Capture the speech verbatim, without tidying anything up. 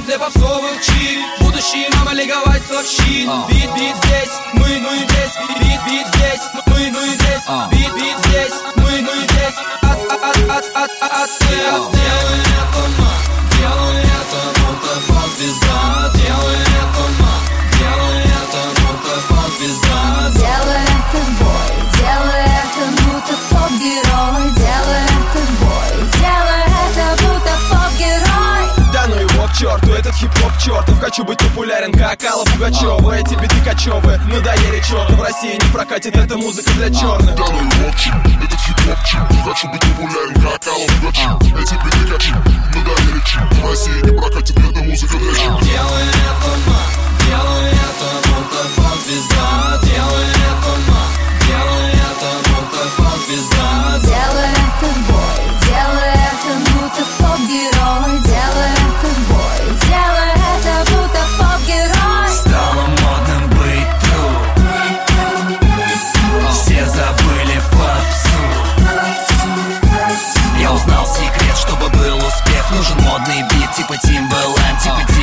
для попсовых чит. Будущий мама лиговать сообщит. Бит, бит здесь, мы, мы здесь. Бит, бит здесь, мы, мы здесь. Бит, бит здесь, мы, мы здесь. От, от, от, от, от, от, делай это, ма, делай это, будто поп-звезда. Делай это, ма, делай это, будто поп-звезда. Делай это, бой, делай это, будто поп-герой. Делай это, бой, делай это, будто поп-герой. Да ну его к черту, этот хип-хоп чертов. Хочу быть популярен, как Алла Пугачева. Эти биты кочевы надоели черту. В России не прокатит эта музыка для черных. Да ну его к черту, этот хип-хоп чертов. Хочу быть популярен, как Алла Пугачева. Эти биты кочевы надоели черту. В России не прокатит эта музыка для черных. Делай это, ма, делай это, будто поп-звезда. Делай это, ма, делай это, будто поп-звезда. Делай это, бой, делай это, будто поп-герой. Делай это, бой, делай это, будто поп-герой. Стало модным быть тут. Все забыли попсу. Я узнал секрет, чтобы был успех. Нужен модный бит, типа Timbaland, типа